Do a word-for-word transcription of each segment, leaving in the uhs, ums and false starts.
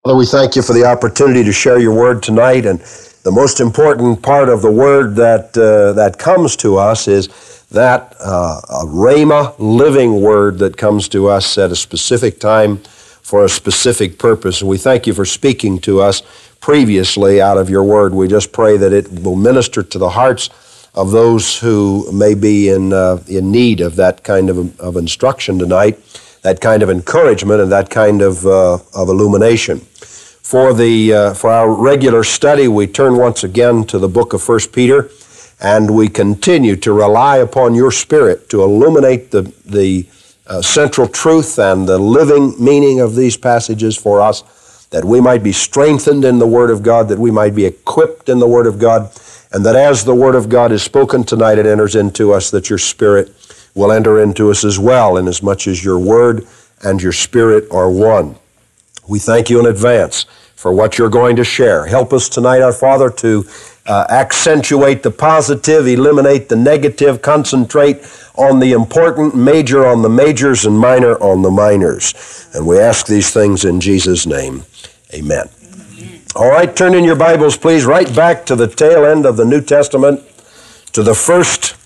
Father, we thank you for the opportunity to share your word tonight, and the most important part of the word that uh, that comes to us is that uh, a rhema, living word that comes to us at a specific time for a specific purpose. And we thank you for speaking to us previously out of your word. We just pray that it will minister to the hearts of those who may be in uh, in need of that kind of, of instruction tonight, that kind of encouragement, and that kind of uh, of illumination. For the uh, for our regular study, we turn once again to the book of First Peter, and we continue to rely upon your Spirit to illuminate the the uh, central truth and the living meaning of these passages for us, that we might be strengthened in the Word of God, that we might be equipped in the Word of God, and that as the Word of God is spoken tonight, it enters into us, that your Spirit will enter into us as well, inasmuch as your Word and your Spirit are one. We thank you in advance for what you're going to share. Help us tonight, our Father, to uh, accentuate the positive, eliminate the negative, concentrate on the important, major on the majors, and minor on the minors. And we ask these things in Jesus' name. Amen. Amen. All right, turn in your Bibles, please, right back to the tail end of the New Testament, to the first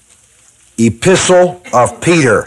epistle of Peter.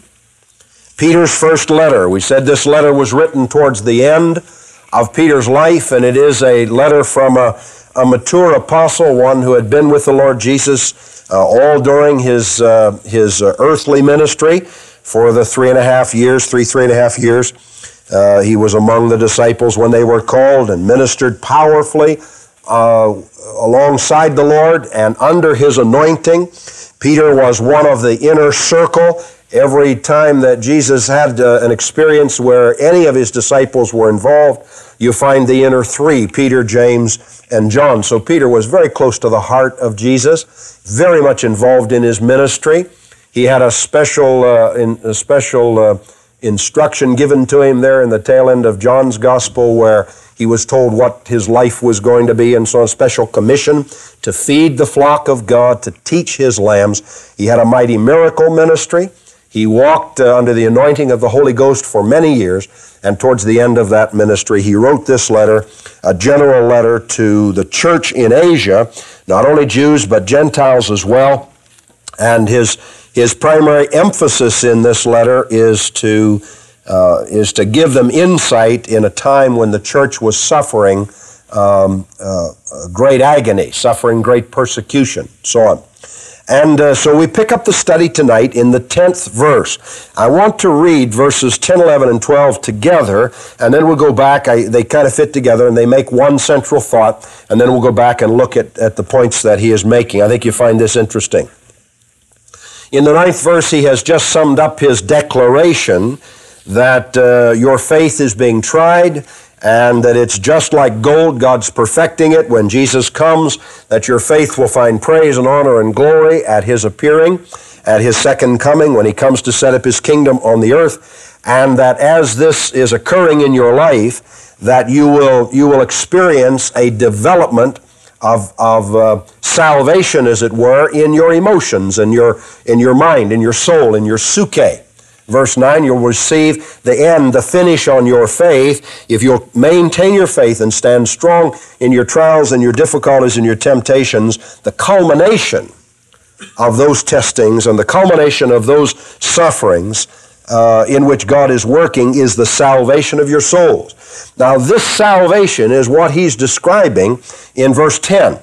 Peter's first letter. We said this letter was written towards the end of Peter's life, and it is a letter from a, a mature apostle, one who had been with the Lord Jesus uh, all during his uh, his uh, earthly ministry for the three and a half years, three, three and a half years. Uh, he was among the disciples when they were called and ministered powerfully uh, alongside the Lord and under his anointing. Peter was one of the inner circle. Every time that Jesus had uh, an experience where any of his disciples were involved, you find the inner three, Peter, James, and John. So Peter was very close to the heart of Jesus, very much involved in his ministry. He had a special, uh, in, a special uh, instruction given to him there in the tail end of John's Gospel, where he was told what his life was going to be, and so a special commission to feed the flock of God, to teach his lambs. He had a mighty miracle ministry. He walked uh, under the anointing of the Holy Ghost for many years, and towards the end of that ministry, he wrote this letter, a general letter to the church in Asia, not only Jews, but Gentiles as well. And his his primary emphasis in this letter is to uh, is to give them insight in a time when the church was suffering um, uh, great agony, suffering great persecution, so on. And uh, so we pick up the study tonight in the tenth verse. I want to read verses ten, eleven, and twelve together, and then we'll go back. I, they kind of fit together, and they make one central thought, and then we'll go back and look at, at the points that he is making. I think you find this interesting. In the ninth verse, he has just summed up his declaration that uh, your faith is being tried, and that it's just like gold, God's perfecting it when Jesus comes, that your faith will find praise and honor and glory at his appearing, at his second coming, when he comes to set up his kingdom on the earth, and that as this is occurring in your life, that you will you will experience a development of of uh, salvation, as it were, in your emotions, in your in your mind, in your soul, in your psyche. Verse nine, you'll receive the end, the finish on your faith, if you'll maintain your faith and stand strong in your trials and your difficulties and your temptations. The culmination of those testings and the culmination of those sufferings uh, in which God is working is the salvation of your souls. Now, this salvation is what he's describing in verse ten,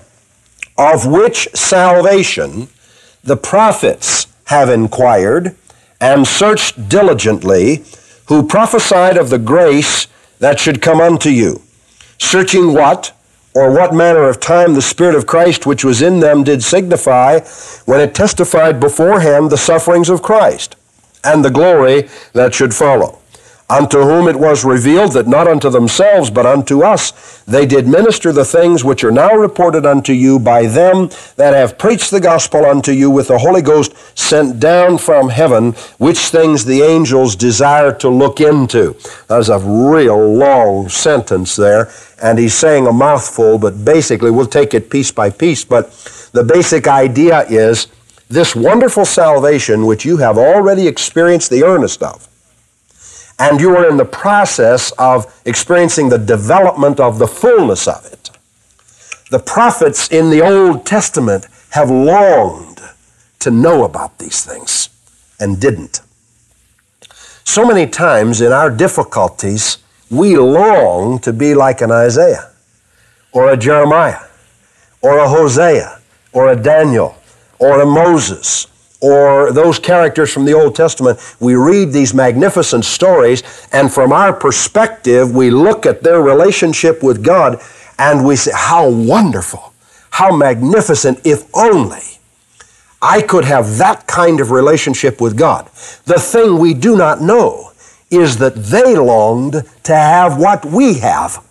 of which salvation the prophets have inquired and searched diligently, who prophesied of the grace that should come unto you, searching what or what manner of time the Spirit of Christ which was in them did signify, when it testified beforehand the sufferings of Christ, and the glory that should follow. Unto whom it was revealed that not unto themselves, but unto us, they did minister the things which are now reported unto you by them that have preached the gospel unto you with the Holy Ghost sent down from heaven, which things the angels desire to look into. That's a real long sentence there, and he's saying a mouthful, but basically we'll take it piece by piece. But the basic idea is this wonderful salvation which you have already experienced the earnest of, and you are in the process of experiencing the development of the fullness of it. The prophets in the Old Testament have longed to know about these things and didn't. So many times in our difficulties, we long to be like an Isaiah or a Jeremiah or a Hosea or a Daniel or a Moses or those characters from the Old Testament. We read these magnificent stories, and from our perspective, we look at their relationship with God and we say, how wonderful, how magnificent, if only I could have that kind of relationship with God. The thing we do not know is that they longed to have what we have.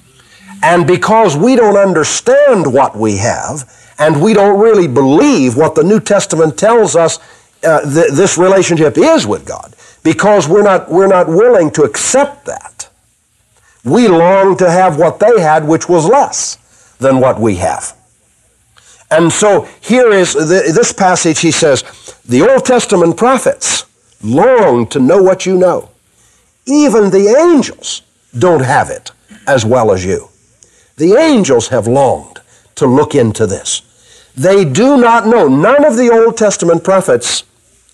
And because we don't understand what we have, and we don't really believe what the New Testament tells us uh, th- this relationship is with God, because we're not, we're not willing to accept that, we long to have what they had, which was less than what we have. And so here is the, this passage. He says, the Old Testament prophets long to know what you know. Even the angels don't have it as well as you. The angels have longed to look into this. They do not know. None of the Old Testament prophets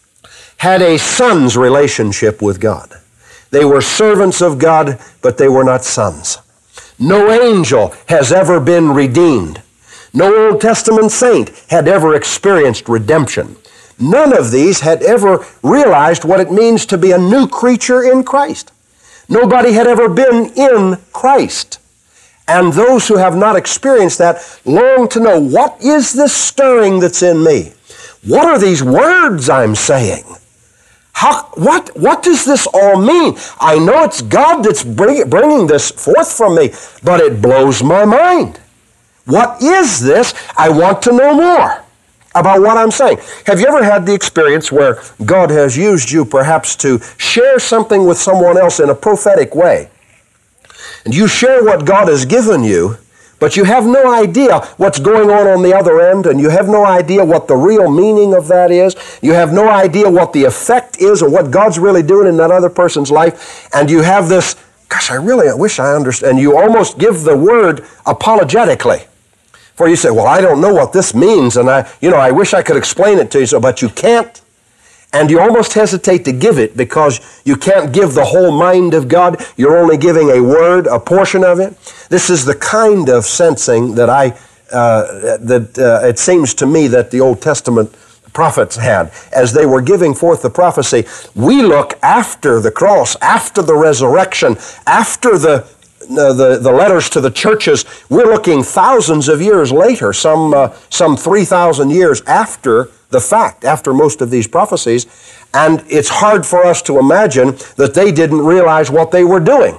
had a son's relationship with God. They were servants of God, but they were not sons. No angel has ever been redeemed. No Old Testament saint had ever experienced redemption. None of these had ever realized what it means to be a new creature in Christ. Nobody had ever been in Christ. And those who have not experienced that long to know, what is this stirring that's in me? What are these words I'm saying? How, what, what does this all mean? I know it's God that's bring, bringing this forth from me, but it blows my mind. What is this? I want to know more about what I'm saying. Have you ever had the experience where God has used you perhaps to share something with someone else in a prophetic way? And you share what God has given you, but you have no idea what's going on on the other end, and you have no idea what the real meaning of that is. You have no idea what the effect is or what God's really doing in that other person's life. And you have this, gosh, I really wish I understand. And you almost give the word apologetically. For you say, well, I don't know what this means, and I, you know, I wish I could explain it to you, so, but you can't. And you almost hesitate to give it because you can't give the whole mind of God. You're only giving a word, a portion of it. This is the kind of sensing that I, uh, that uh, it seems to me that the Old Testament prophets had as they were giving forth the prophecy. We look after the cross, after the resurrection, after the Uh, the, the letters to the churches. We're looking thousands of years later, some, uh, some three thousand years after the fact, after most of these prophecies, and it's hard for us to imagine that they didn't realize what they were doing.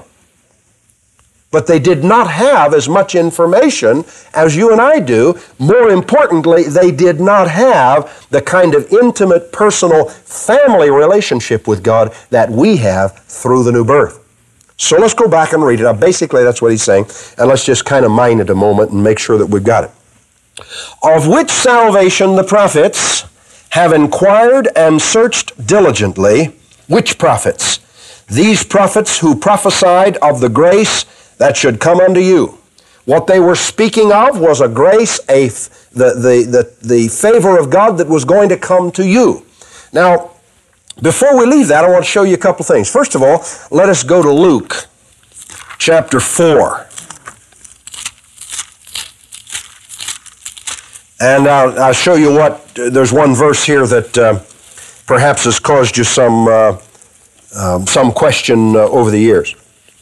But they did not have as much information as you and I do. More importantly, they did not have the kind of intimate, personal, family relationship with God that we have through the new birth. So let's go back and read it. Now, basically, that's what he's saying, and let's just kind of mine it a moment and make sure that we've got it. Of which salvation the prophets have inquired and searched diligently. Which prophets? These prophets who prophesied of the grace that should come unto you. What they were speaking of was a grace, a the, the, the, the favor of God that was going to come to you. Now, before we leave that, I want to show you a couple things. First of all, let us go to Luke chapter four. And I'll, I'll show you what, there's one verse here that uh, perhaps has caused you some, uh, um, some question uh, over the years.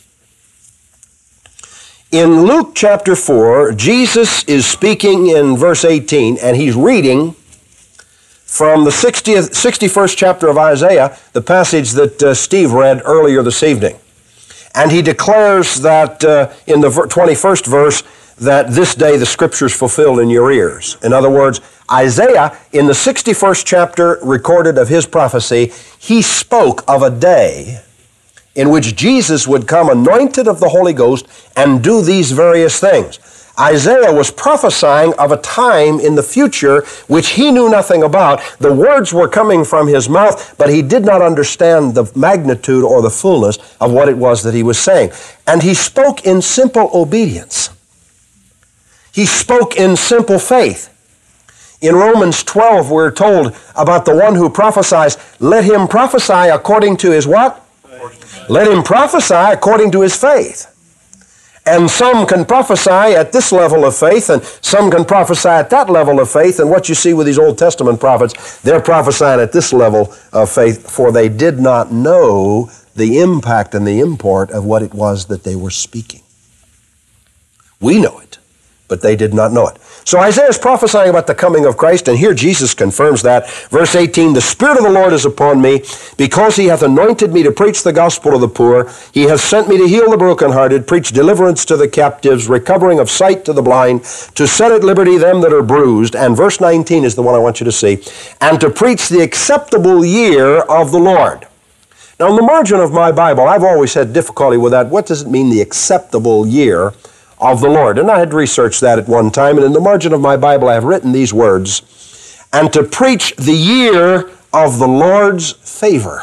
In Luke chapter four, Jesus is speaking in verse eighteen, and he's reading from the sixtieth, sixty-first chapter of Isaiah, the passage that uh, Steve read earlier this evening. And he declares that uh, in the twenty-first verse, that this day the Scripture's fulfilled in your ears. In other words, Isaiah, in the sixty-first chapter recorded of his prophecy, he spoke of a day in which Jesus would come anointed of the Holy Ghost and do these various things. Isaiah was prophesying of a time in the future which he knew nothing about. The words were coming from his mouth, but he did not understand the magnitude or the fullness of what it was that he was saying. And he spoke in simple obedience. He spoke in simple faith. In Romans twelve, we're told about the one who prophesies, let him prophesy according to his what? Let him prophesy according to his faith. And some can prophesy at this level of faith, and some can prophesy at that level of faith. And what you see with these Old Testament prophets, they're prophesying at this level of faith, for they did not know the impact and the import of what it was that they were speaking. We know it, but they did not know it. So Isaiah is prophesying about the coming of Christ, and here Jesus confirms that. Verse eighteen, the Spirit of the Lord is upon me, because he hath anointed me to preach the gospel to the poor. He hath sent me to heal the brokenhearted, preach deliverance to the captives, recovering of sight to the blind, to set at liberty them that are bruised. And verse nineteen is the one I want you to see. And to preach the acceptable year of the Lord. Now, in the margin of my Bible, I've always had difficulty with that. What does it mean, the acceptable year of the Lord? And I had researched that at one time, and in the margin of my Bible I have written these words, and to preach the year of the Lord's favor.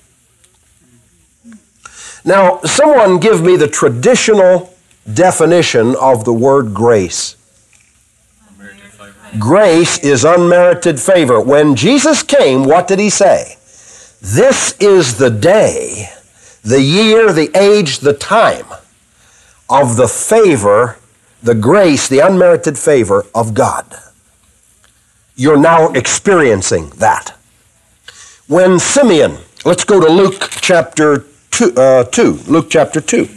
Now, someone give me the traditional definition of the word grace. Grace is unmerited favor. When Jesus came, what did he say? This is the day, the year, the age, the time of the favor, the grace, the unmerited favor of God. You're now experiencing that. When Simeon, let's go to Luke chapter two, uh, two, Luke chapter two.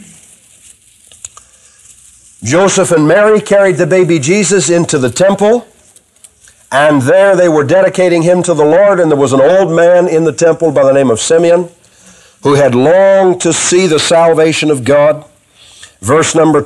Joseph and Mary carried the baby Jesus into the temple, and there they were dedicating him to the Lord, and there was an old man in the temple by the name of Simeon, who had longed to see the salvation of God. Verse number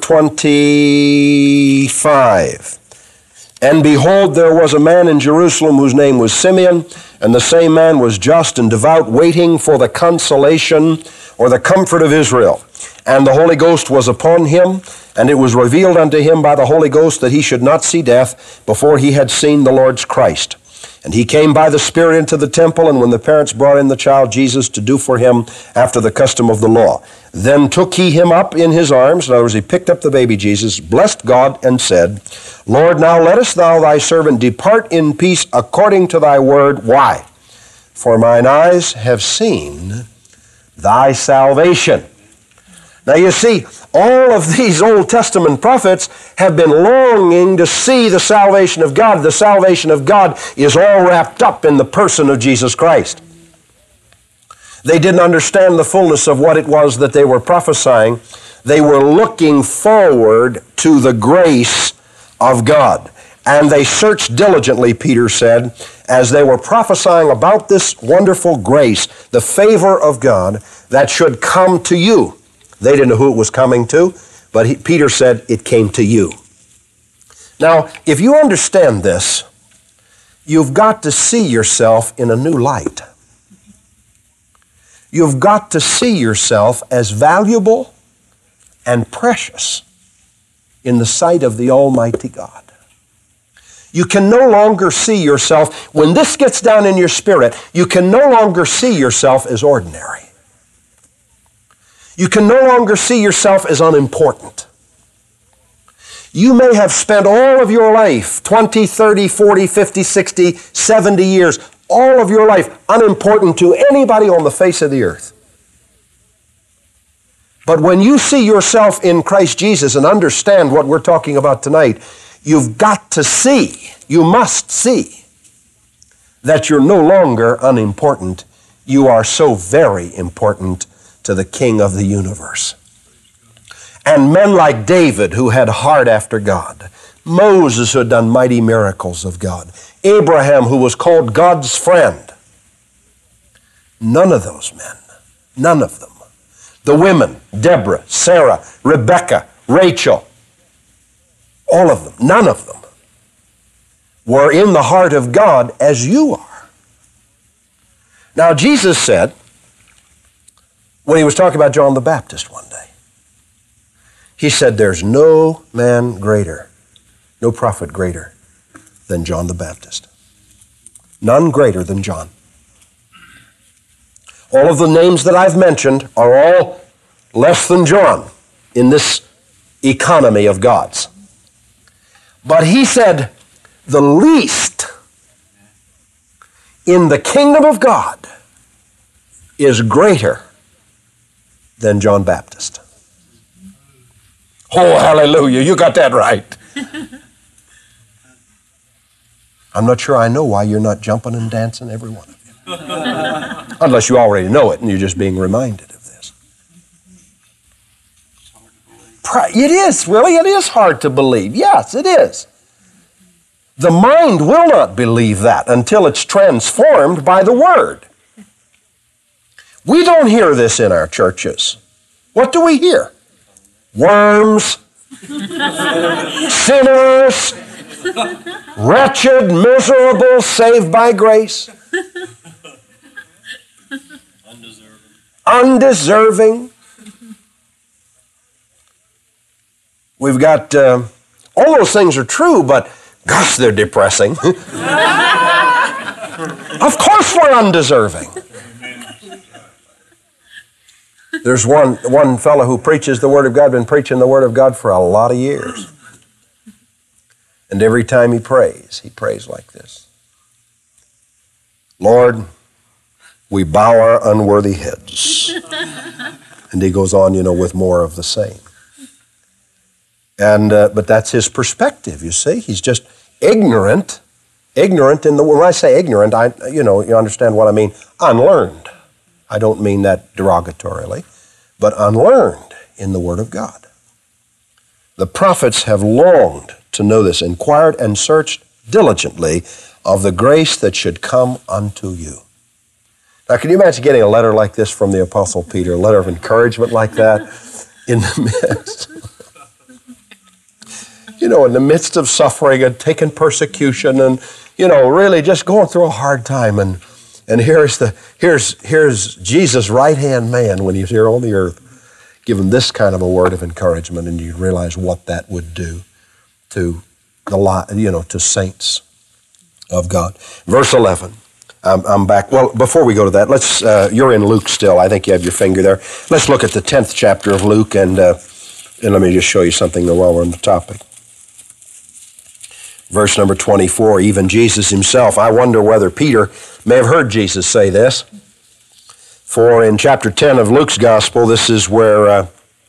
twenty-five. And behold, there was a man in Jerusalem whose name was Simeon, and the same man was just and devout, waiting for the consolation or the comfort of Israel. And the Holy Ghost was upon him, and it was revealed unto him by the Holy Ghost that he should not see death before he had seen the Lord's Christ. And he came by the Spirit into the temple, and when the parents brought in the child Jesus to do for him after the custom of the law, then took he him up in his arms. In other words, he picked up the baby Jesus, blessed God, and said, Lord, now lettest thou thy servant depart in peace according to thy word. Why? For mine eyes have seen thy salvation. Now you see, all of these Old Testament prophets have been longing to see the salvation of God. The salvation of God is all wrapped up in the person of Jesus Christ. They didn't understand the fullness of what it was that they were prophesying. They were looking forward to the grace of God. And they searched diligently, Peter said, as they were prophesying about this wonderful grace, the favor of God that should come to you. They didn't know who it was coming to, but he, Peter said it came to you. Now, if you understand this, you've got to see yourself in a new light. You've got to see yourself as valuable and precious in the sight of the Almighty God. You can no longer see yourself, when this gets down in your spirit, you can no longer see yourself as ordinary. You can no longer see yourself as unimportant. You may have spent all of your life, twenty, thirty, forty, fifty, sixty, seventy years, all of your life unimportant to anybody on the face of the earth. But when you see yourself in Christ Jesus and understand what we're talking about tonight, you've got to see, you must see, that you're no longer unimportant. You are so very important to the King of the universe. And men like David, who had heart after God, Moses, who had done mighty miracles of God, Abraham, who was called God's friend, none of those men, none of them, the women, Deborah, Sarah, Rebecca, Rachel, all of them, none of them were in the heart of God as you are. Now, Jesus said, when he was talking about John the Baptist one day, he said, there's no man greater No prophet greater than John the Baptist. None greater than John. All of the names that I've mentioned are all less than John in this economy of gods. But he said, the least in the kingdom of God is greater than John Baptist. Oh, hallelujah, you got that right. I'm not sure I know why you're not jumping and dancing, every one of you. Unless you already know it and you're just being reminded of this. It is, really, it is hard to believe. Yes, it is. The mind will not believe that until it's transformed by the Word. We don't hear this in our churches. What do we hear? Worms, sinners, wretched, miserable, saved by grace. Undeserving. Undeserving. We've got, uh, all those things are true, but gosh, they're depressing. Of course we're undeserving. There's one, one fellow who preaches the Word of God, been preaching the Word of God for a lot of years. And every time he prays, he prays like this. Lord, we bow our unworthy heads. And he goes on, you know, with more of the same. And, uh, but that's his perspective, you see. He's just ignorant. Ignorant in the, when I say ignorant, I, you know, you understand what I mean. Unlearned. I don't mean that derogatorily, but unlearned in the Word of God. The prophets have longed to know this, inquired and searched diligently of the grace that should come unto you. Now, can you imagine getting a letter like this from the Apostle Peter, a letter of encouragement like that in the midst? You know, in the midst of suffering and taking persecution and, you know, really just going through a hard time. And and here's the here's here's Jesus' right-hand man when he's here on the earth, give him this kind of a word of encouragement, and you realize what that would do to the, you know, to saints of God. Verse eleven. I'm, I'm back. Well, before we go to that, let's. Uh, you're in Luke still. I think you have your finger there. Let's look at the tenth chapter of Luke, and uh, and let me just show you something while we're on the topic. Verse number twenty-four. Even Jesus himself. I wonder whether Peter may have heard Jesus say this. For in chapter ten of Luke's gospel, this is where. Uh,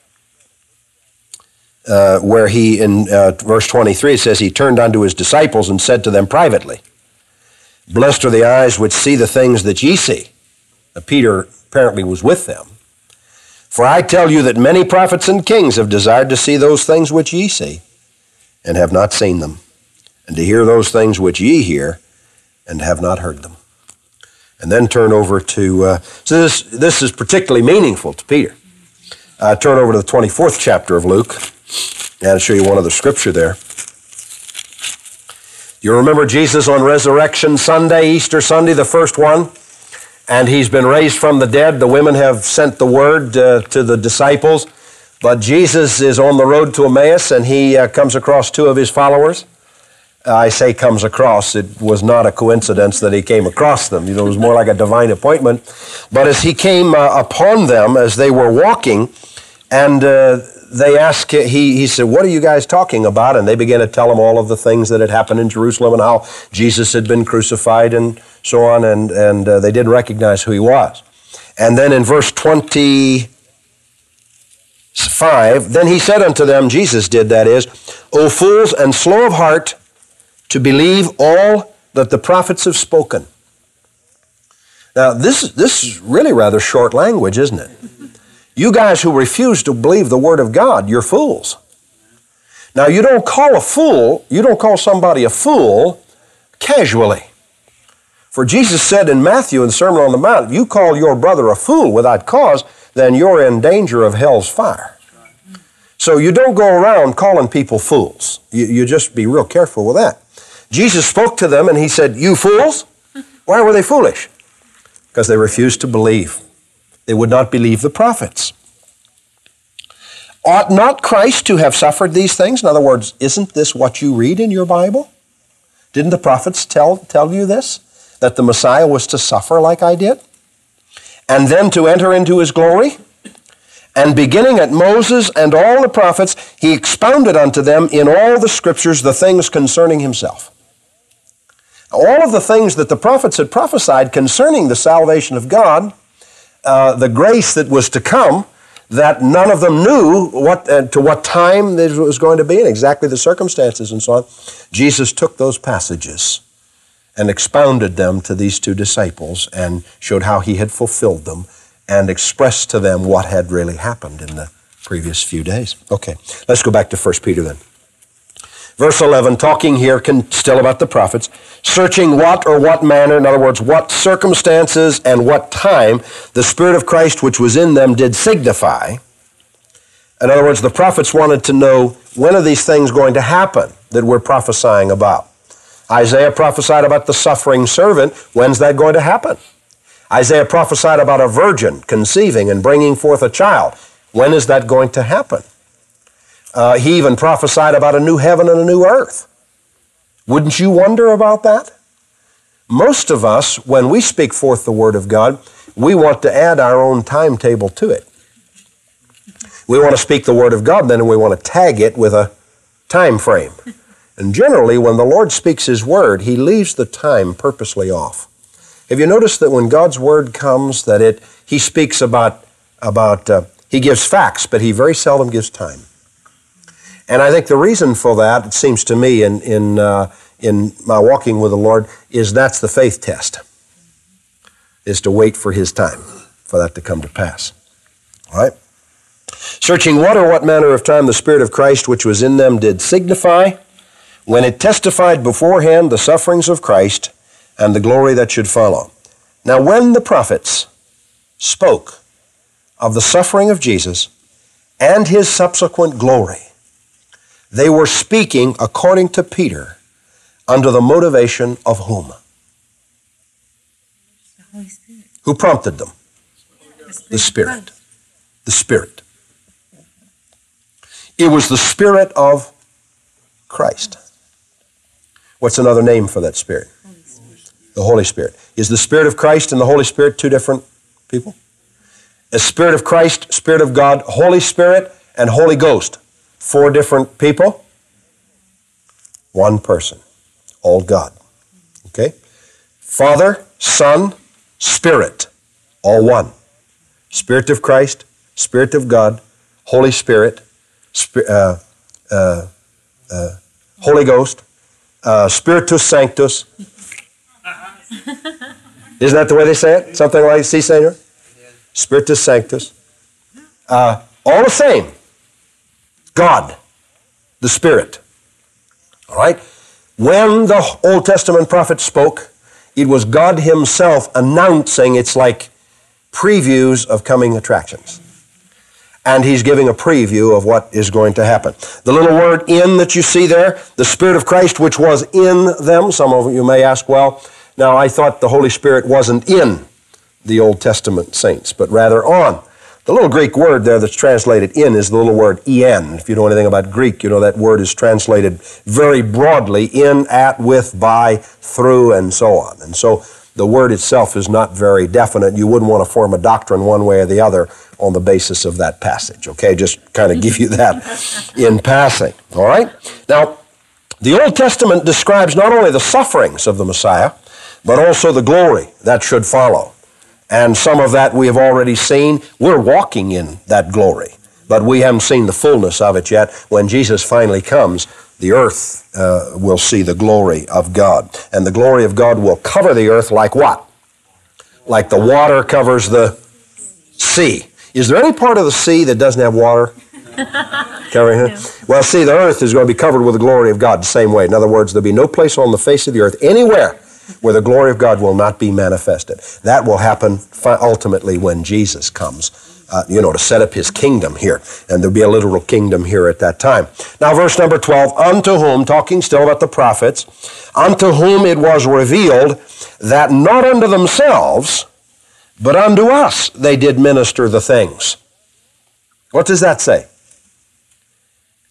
Uh, where he, in uh, verse twenty-three, it says, he turned unto his disciples and said to them privately, blessed are the eyes which see the things that ye see. Now, Peter apparently was with them. For I tell you that many prophets and kings have desired to see those things which ye see, and have not seen them, and to hear those things which ye hear, and have not heard them. And then turn over to, uh, so this, this is particularly meaningful to Peter. Uh, turn over to the twenty-fourth chapter of Luke. And I'll show you one other scripture there. You remember Jesus on Resurrection Sunday, Easter Sunday, the first one, and he's been raised from the dead. The women have sent the word uh, to the disciples, but Jesus is on the road to Emmaus, and he uh, comes across two of his followers. Uh, I say comes across. It was not a coincidence that he came across them. You know, it was more like a divine appointment. But as he came uh, upon them as they were walking, and uh, they asked, he, he said, what are you guys talking about? And they began to tell him all of the things that had happened in Jerusalem and how Jesus had been crucified and so on, and, and uh, they didn't recognize who he was. And then in verse twenty-five, then he said unto them, Jesus did, that is, O fools and slow of heart to believe all that the prophets have spoken. Now, this, this is really rather short language, isn't it? You guys who refuse to believe the Word of God, you're fools. Now, you don't call a fool, you don't call somebody a fool casually. For Jesus said in Matthew in the Sermon on the Mount, if you call your brother a fool without cause, then you're in danger of hell's fire. So you don't go around calling people fools. You, you just be real careful with that. Jesus spoke to them and he said, you fools? Why were they foolish? Because they refused to believe. They would not believe the prophets. Ought not Christ to have suffered these things? In other words, isn't this what you read in your Bible? Didn't the prophets tell, tell you this? That the Messiah was to suffer like I did? And then to enter into his glory? And beginning at Moses and all the prophets, he expounded unto them in all the scriptures the things concerning himself. All of the things that the prophets had prophesied concerning the salvation of God, uh, the grace that was to come, that none of them knew what uh, to what time it was going to be and exactly the circumstances and so on. Jesus took those passages and expounded them to these two disciples and showed how he had fulfilled them and expressed to them what had really happened in the previous few days. Okay, let's go back to First Peter then. Verse eleven, talking here can, still about the prophets, searching what or what manner, in other words, what circumstances and what time the Spirit of Christ which was in them did signify. In other words, the prophets wanted to know, when are these things going to happen that we're prophesying about? Isaiah prophesied about the suffering servant. When's that going to happen? Isaiah prophesied about a virgin conceiving and bringing forth a child. When is that going to happen? Uh, he even prophesied about a new heaven and a new earth. Wouldn't you wonder about that? Most of us, when we speak forth the Word of God, we want to add our own timetable to it. We want to speak the Word of God, then we want to tag it with a time frame. And generally, when the Lord speaks His Word, He leaves the time purposely off. Have you noticed that when God's Word comes, that it He speaks about, about uh, He gives facts, but He very seldom gives time. And I think the reason for that, it seems to me, in in uh, in my walking with the Lord, is that's the faith test, is to wait for His time, for that to come to pass. All right? Searching what or what manner of time the Spirit of Christ which was in them did signify, when it testified beforehand the sufferings of Christ and the glory that should follow. Now when the prophets spoke of the suffering of Jesus and His subsequent glory, they were speaking, according to Peter, under the motivation of whom? The Holy Spirit. Who prompted them? The Spirit. The Spirit. The Spirit. It was the Spirit of Christ. What's another name for that Spirit? Holy Spirit. The Holy Spirit. Is the Spirit of Christ and the Holy Spirit two different people? A Spirit of Christ, Spirit of God, Holy Spirit, and Holy Ghost. Four different people, one person, all God. Okay? Father, Son, Spirit, all one. Spirit of Christ, Spirit of God, Holy Spirit, Sp- uh, uh, uh, Holy Ghost, uh, Spiritus Sanctus. Isn't that the way they say it? Something like, si, Senor? Spiritus Sanctus. Uh, all the same. God, the Spirit. All right? When the Old Testament prophet spoke, it was God Himself announcing, it's like previews of coming attractions. And He's giving a preview of what is going to happen. The little word in that you see there, the Spirit of Christ which was in them. Some of you may ask, well, now I thought the Holy Spirit wasn't in the Old Testament saints, but rather on. The little Greek word there that's translated in is the little word en. If you know anything about Greek, you know that word is translated very broadly, in, at, with, by, through, and so on. And so the word itself is not very definite. You wouldn't want to form a doctrine one way or the other on the basis of that passage, okay? Just kind of give you that in passing, all right? Now, the Old Testament describes not only the sufferings of the Messiah, but also the glory that should follow. And some of that we have already seen. We're walking in that glory, but we haven't seen the fullness of it yet. When Jesus finally comes, the earth uh, will see the glory of God. And the glory of God will cover the earth like what? Like the water covers the sea. Is there any part of the sea that doesn't have water covering it? No. Well, see, the earth is going to be covered with the glory of God the same way. In other words, there'll be no place on the face of the earth anywhere where the glory of God will not be manifested. That will happen ultimately when Jesus comes, uh, you know, to set up His kingdom here. And there'll be a literal kingdom here at that time. Now, verse number twelve, unto whom, talking still about the prophets, unto whom it was revealed that not unto themselves, but unto us they did minister the things. What does that say?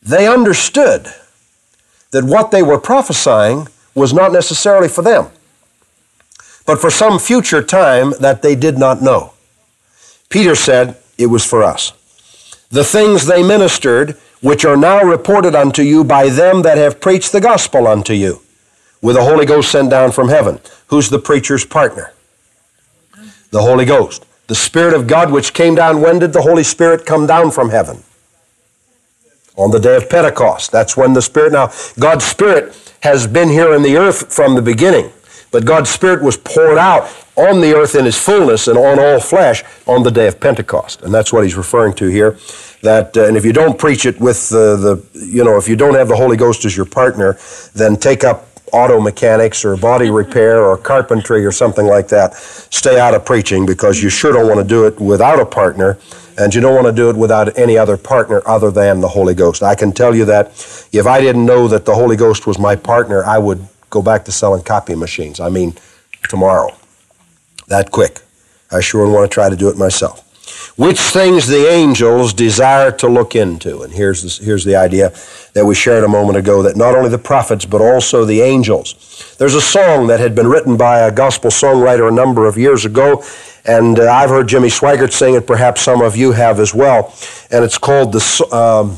they understood that what they were prophesying was not necessarily for them, but for some future time that they did not know. Peter said it was for us. The things they ministered, which are now reported unto you by them that have preached the gospel unto you, with the Holy Ghost sent down from heaven. Who's the preacher's partner? The Holy Ghost. The Spirit of God which came down. When did the Holy Spirit come down from heaven? On the day of Pentecost. That's when the Spirit, now God's Spirit has been here in the earth from the beginning, but God's Spirit was poured out on the earth in His fullness and on all flesh on the day of Pentecost. And that's what he's referring to here. That, uh, and if you don't preach it with uh, the, you know, if you don't have the Holy Ghost as your partner, then take up auto mechanics or body repair or carpentry or something like that. Stay out of preaching, because you sure don't want to do it without a partner, and you don't want to do it without any other partner other than the Holy Ghost. I can tell you that if I didn't know that the Holy Ghost was my partner, I would go back to selling copy machines. I mean, tomorrow. That quick. I sure want to try to do it myself. Which things the angels desire to look into. And here's the, here's the idea that we shared a moment ago, that not only the prophets, but also the angels. There's a song that had been written by a gospel songwriter a number of years ago, and uh, I've heard Jimmy Swaggart sing it, perhaps some of you have as well, and it's called the, um,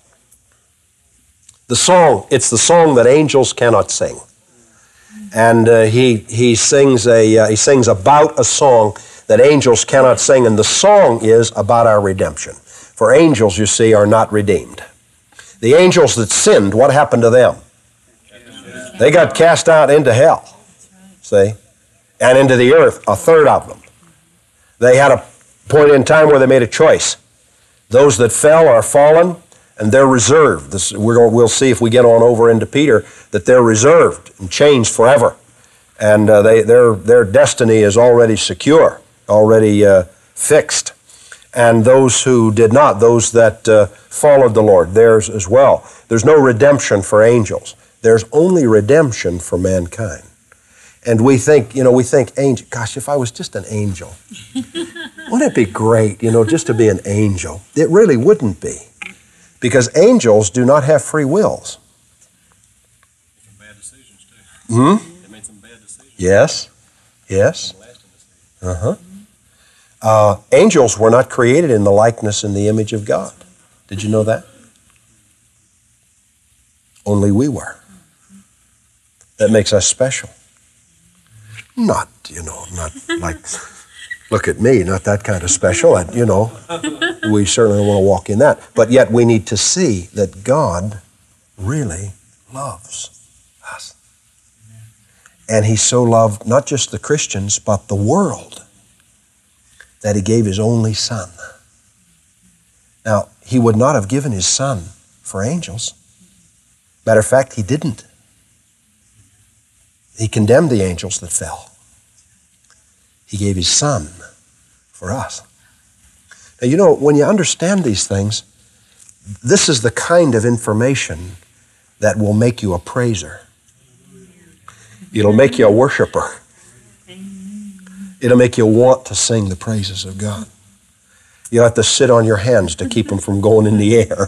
the song, it's the song that angels cannot sing. And uh, he, he, sings a, uh, he sings about a song that angels cannot sing, and the song is about our redemption. For angels, you see, are not redeemed. The angels that sinned, what happened to them? They got cast out into hell, see, and into the earth, a third of them. They had a point in time where they made a choice. Those that fell are fallen, and they're reserved. This, we're going, we'll see if we get on over into Peter, that they're reserved and changed forever. And uh, they, their, their destiny is already secure, already uh, fixed. And those who did not, those that uh, followed the Lord, theirs as well. There's no redemption for angels. There's only redemption for mankind. And we think, you know, we think, angel, gosh, if I was just an angel, wouldn't it be great, you know, just to be an angel? It really wouldn't be. Because angels do not have free wills. Some bad decisions, too. Hmm? They made some bad decisions. Yes. Yes. Uh-huh. Uh, angels were not created in the likeness and the image of God. Did you know that? Only we were. That makes us special. Not, you know, not like, look at me, not that kind of special. I, you know, we certainly don't want to walk in that. But yet we need to see that God really loves us. And He so loved not just the Christians, but the world, that He gave His only Son. Now, He would not have given His Son for angels. Matter of fact, He didn't. He condemned the angels that fell. He gave His Son for us. Now, you know, when you understand these things, this is the kind of information that will make you a praiser. It'll make you a worshiper. It'll make you want to sing the praises of God. You'll have to sit on your hands to keep them from going in the air.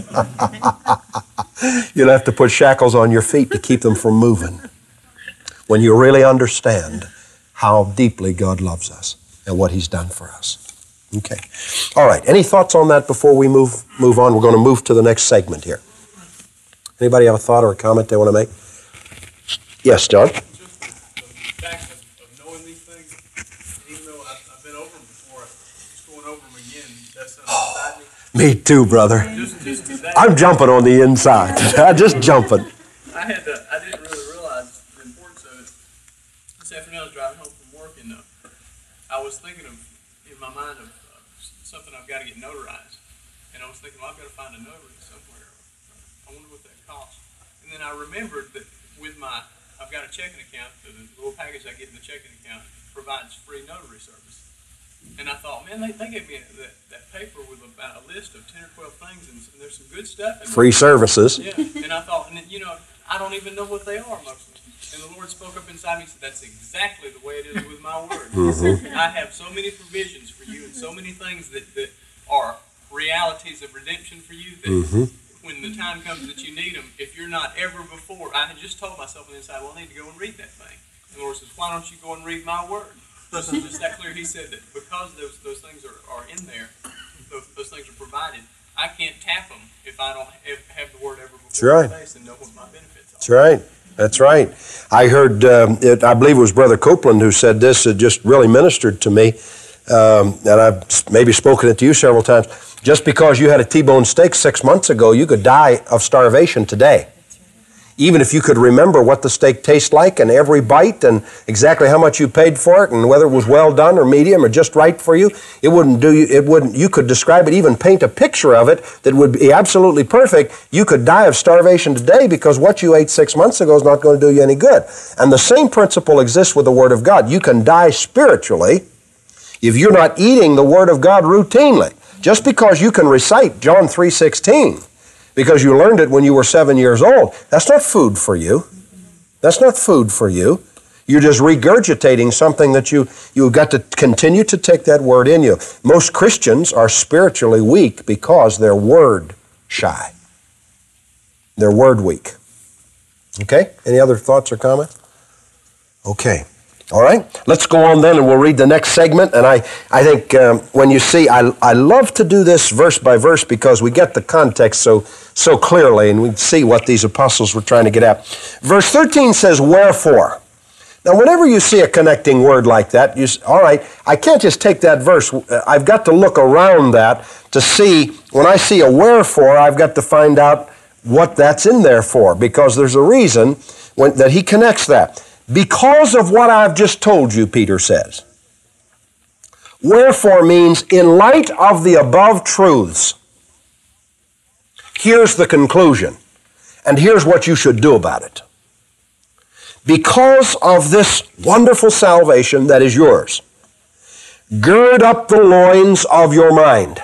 You'll have to put shackles on your feet to keep them from moving. When you really understand how deeply God loves us and what He's done for us. Okay. All right. Any thoughts on that before we move move on? We're going to move to the next segment here. Anybody have a thought or a comment they want to make? Yes, John? Just the fact of, of knowing these things, even though I've, I've been over them before, just going over them again, that's something inside me. Me too, brother. Just, just that, I'm jumping on the inside. I'm just jumping. I had to, I didn't really realize the importance of it. This afternoon I was driving home from work, and uh, I was thinking of, in my mind, of uh, something I've got to get notarized. And I was thinking, well, I've got to find a notary somewhere. I wonder what that costs. And then I remembered that with my, I've got a checking account, the little package I get in the checking account provides free notary service. And I thought, man, they, they gave me that, that paper with about a list of ten or twelve things, and, and there's some good stuff in Free services. Yeah, and I thought, and you know, I don't even know what they are, most of them. And the Lord spoke up inside me and said, that's exactly the way it is with my word. Mm-hmm. I have so many provisions for you and so many things that, that are realities of redemption for you that Mm-hmm. when the time comes that you need them, if you're not ever before, I had just told myself on the inside, well, I need to go and read that thing. And the Lord says, why don't you go and read my word? This is just that clear. He said that because those those things are, are in there, those, those things are provided, I can't tap them if I don't have, have the word ever before right. my face and know what my benefits are. That's right. That's right. I heard, um, it, I believe it was Brother Copeland who said this. It just really ministered to me. Um, and I've maybe spoken it to you several times. Just because you had a T-bone steak six months ago, you could die of starvation today. Even if you could remember what the steak tastes like and every bite and exactly how much you paid for it and whether it was well done or medium or just right for you, it wouldn't do you, it wouldn't, you could describe it, even paint a picture of it that would be absolutely perfect. You could die of starvation today because what you ate six months ago is not going to do you any good. And the same principle exists with the Word of God. You can die spiritually if you're not eating the Word of God routinely. Just because you can recite John three sixteen, because you learned it when you were seven years old, that's not food for you. That's not food for you. You're just regurgitating something that you, you've got to continue to take that word in you. Most Christians are spiritually weak because they're word shy. They're word weak. Okay? Any other thoughts or comments? Okay. All right, let's go on then and we'll read the next segment. And I, I think um, when you see, I, I love to do this verse by verse because we get the context so, so clearly and we see what these apostles were trying to get at. Verse thirteen says, wherefore. Now, whenever you see a connecting word like that, you say, all right, I can't just take that verse. I've got to look around that to see, when I see a wherefore, I've got to find out what that's in there for because there's a reason when, that he connects that. Because of what I've just told you, Peter says. Wherefore means in light of the above truths. Here's the conclusion, and here's what you should do about it. Because of this wonderful salvation that is yours, gird up the loins of your mind.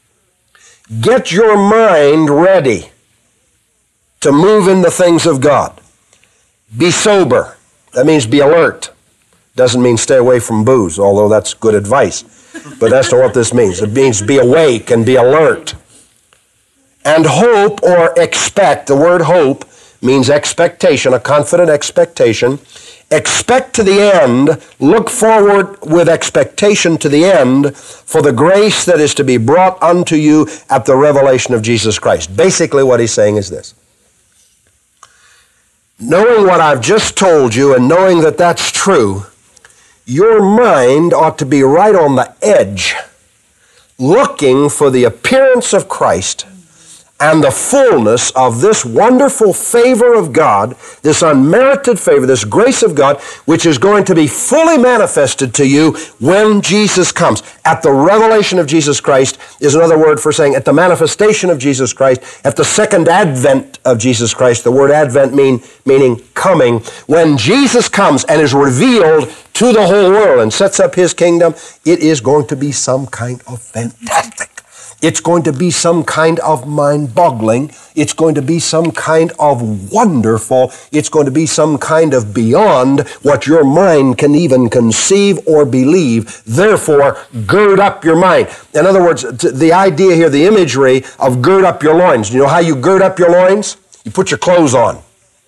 Get your mind ready to move in the things of God. Be sober. That means be alert. Doesn't mean stay away from booze, although that's good advice. But that's not what this means. It means be awake and be alert. And hope or expect. The word hope means expectation, a confident expectation. Expect to the end, look forward with expectation to the end for the grace that is to be brought unto you at the revelation of Jesus Christ. Basically what he's saying is this. Knowing what I've just told you and knowing that that's true, your mind ought to be right on the edge, looking for the appearance of Christ and the fullness of this wonderful favor of God, this unmerited favor, this grace of God, which is going to be fully manifested to you when Jesus comes. At the revelation of Jesus Christ is another word for saying at the manifestation of Jesus Christ, at the second advent of Jesus Christ. The word advent mean, meaning coming. When Jesus comes and is revealed to the whole world and sets up his kingdom, it is going to be some kind of fantastic. It's going to be some kind of mind-boggling. It's going to be some kind of wonderful. It's going to be some kind of beyond what your mind can even conceive or believe. Therefore, gird up your mind. In other words, the idea here, the imagery of gird up your loins. You know how you gird up your loins? You put your clothes on.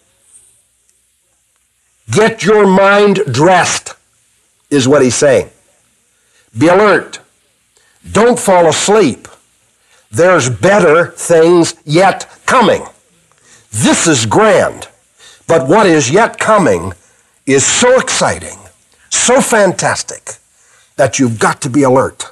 Get your mind dressed, is what he's saying. Be alert. Don't fall asleep. There's better things yet coming. This is grand, but what is yet coming is so exciting, so fantastic, that you've got to be alert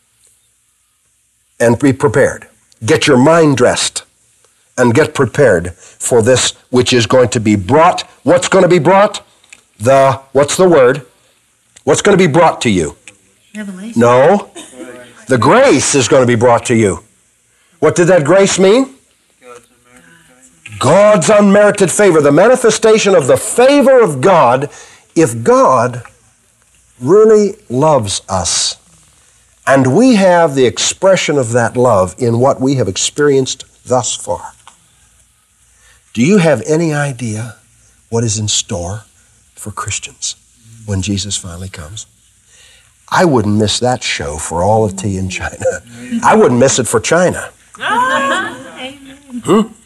and be prepared. Get your mind dressed and get prepared for this which is going to be brought. What's going to be brought? The, what's the word? What's going to be brought to you? Revelation. No. The grace is going to be brought to you. What did that grace mean? God's unmerited, God's unmerited favor, the manifestation of the favor of God. If God really loves us, and we have the expression of that love in what we have experienced thus far, do you have any idea what is in store for Christians when Jesus finally comes? I wouldn't miss that show for all of tea in China. I wouldn't miss it for China. Amen. Hmm?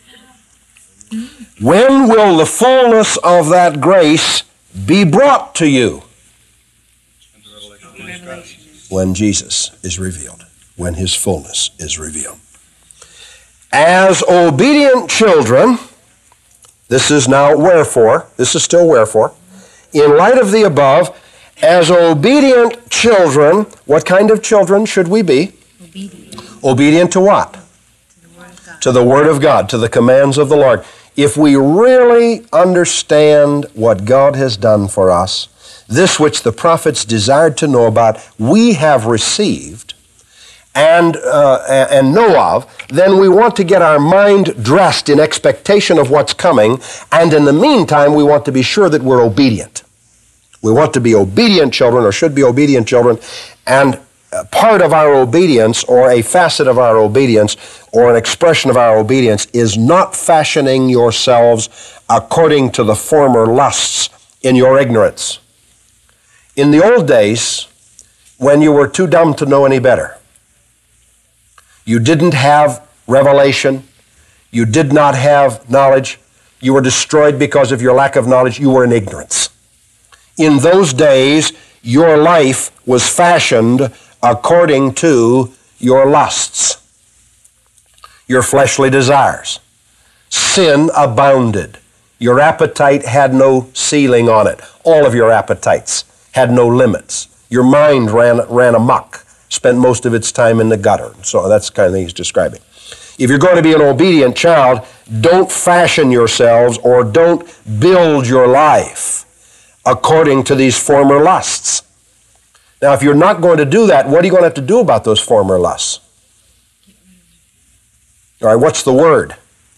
When will the fullness of that grace be brought to you? Revelation. When Jesus is revealed, when his fullness is revealed. As obedient children, this is now wherefore, this is still wherefore, in light of the above, as obedient children, what kind of children should we be? Obedient Obedient to what? to the Word of God. To the Word of God, to the commands of the Lord. If we really understand what God has done for us, this which the prophets desired to know about, we have received and, uh, and know of, then we want to get our mind dressed in expectation of what's coming, and in the meantime, we want to be sure that we're obedient. We want to be obedient children, or should be obedient children, and part of our obedience, or a facet of our obedience, or an expression of our obedience, is not fashioning yourselves according to the former lusts in your ignorance. In the old days, when you were too dumb to know any better, you didn't have revelation, you did not have knowledge, you were destroyed because of your lack of knowledge, you were in ignorance. In those days, your life was fashioned according to your lusts, your fleshly desires. Sin abounded. Your appetite had no ceiling on it. All of your appetites had no limits. Your mind ran, ran amok, spent most of its time in the gutter. So that's the kind of thing he's describing. If you're going to be an obedient child, don't fashion yourselves or don't build your life according to these former lusts. Now, if you're not going to do that, what are you going to have to do about those former lusts? All right, what's the word?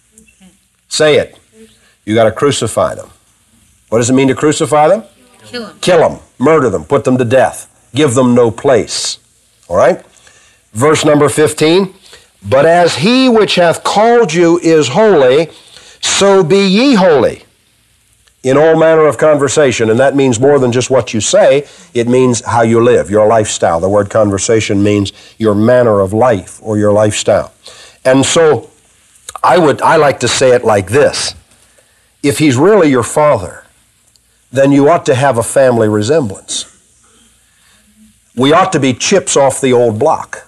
Say it. You got to crucify them. What does it mean to crucify them? Kill him. Kill them, murder them, put them to death. Give them no place. All right? Verse number fifteen. But as he which hath called you is holy, so be ye holy in all manner of conversation. And that means more than just what you say. It means how you live, your lifestyle. The word conversation means your manner of life or your lifestyle. And so I would I like to say it like this. If he's really your father, then you ought to have a family resemblance. We ought to be chips off the old block.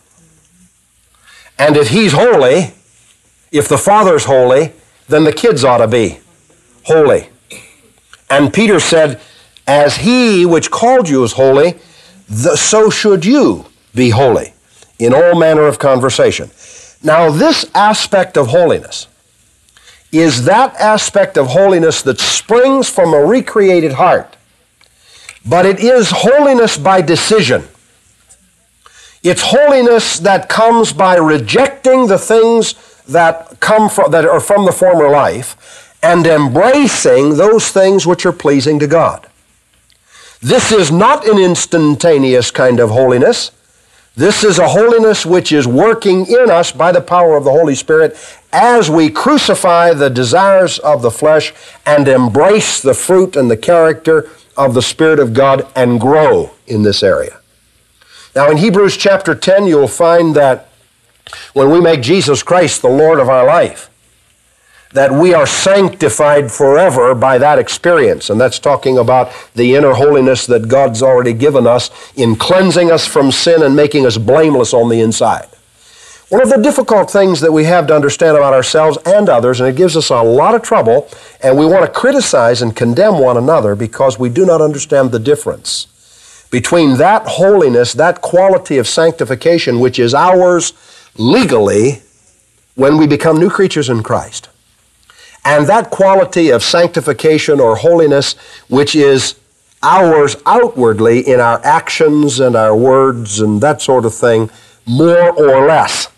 And if he's holy, if the father's holy, then the kids ought to be holy. And Peter said, as he which called you is holy, the, so should you be holy in all manner of conversation. Now, this aspect of holiness is that aspect of holiness that springs from a recreated heart. But it is holiness by decision. It's holiness that comes by rejecting the things that come from, that are from the former life and embracing those things which are pleasing to God. This is not an instantaneous kind of holiness. This is a holiness which is working in us by the power of the Holy Spirit as we crucify the desires of the flesh and embrace the fruit and the character of the Spirit of God and grow in this area. Now in Hebrews chapter ten, you'll find that when we make Jesus Christ the Lord of our life, that we are sanctified forever by that experience. And that's talking about the inner holiness that God's already given us in cleansing us from sin and making us blameless on the inside. One of the difficult things that we have to understand about ourselves and others, and it gives us a lot of trouble, and we want to criticize and condemn one another because we do not understand the difference between that holiness, that quality of sanctification, which is ours legally when we become new creatures in Christ, and that quality of sanctification or holiness which is ours outwardly in our actions and our words and that sort of thing, more or less,